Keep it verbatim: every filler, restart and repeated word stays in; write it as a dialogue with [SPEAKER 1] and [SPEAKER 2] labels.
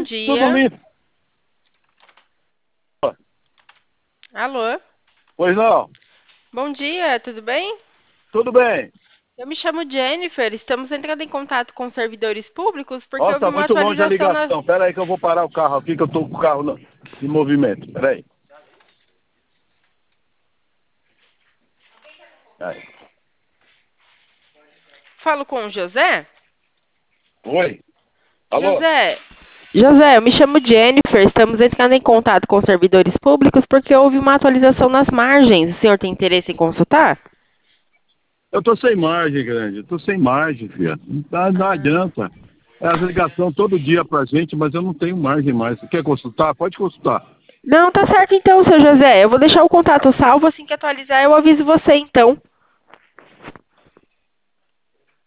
[SPEAKER 1] Bom
[SPEAKER 2] Tudo
[SPEAKER 1] dia.
[SPEAKER 2] limpo.
[SPEAKER 1] Alô?
[SPEAKER 2] Pois não?
[SPEAKER 1] Bom dia, tudo bem?
[SPEAKER 2] Tudo bem.
[SPEAKER 1] Eu me chamo Jennifer. Estamos entrando em contato com servidores públicos porque
[SPEAKER 2] Ó,
[SPEAKER 1] houve
[SPEAKER 2] tá
[SPEAKER 1] uma
[SPEAKER 2] muito longe a
[SPEAKER 1] atualização na...
[SPEAKER 2] ligação. Pera aí que eu vou parar o carro aqui, que eu tô com o carro no- em movimento. Pera aí. Aí.
[SPEAKER 1] Falo com o José?
[SPEAKER 2] Oi? Alô?
[SPEAKER 1] José, José, eu me chamo Jennifer. Estamos entrando em contato com servidores públicos porque houve uma atualização nas margens. O senhor tem interesse em consultar?
[SPEAKER 2] Eu tô sem margem, grande. Eu tô sem margem, filha. Não, dá- não
[SPEAKER 1] Ah,
[SPEAKER 2] adianta. É as ligações todo dia pra gente, mas eu não tenho margem mais. Você quer consultar? Pode consultar.
[SPEAKER 1] não, tá certo então, seu José. Eu vou deixar o contato salvo. Assim que atualizar, eu aviso você então.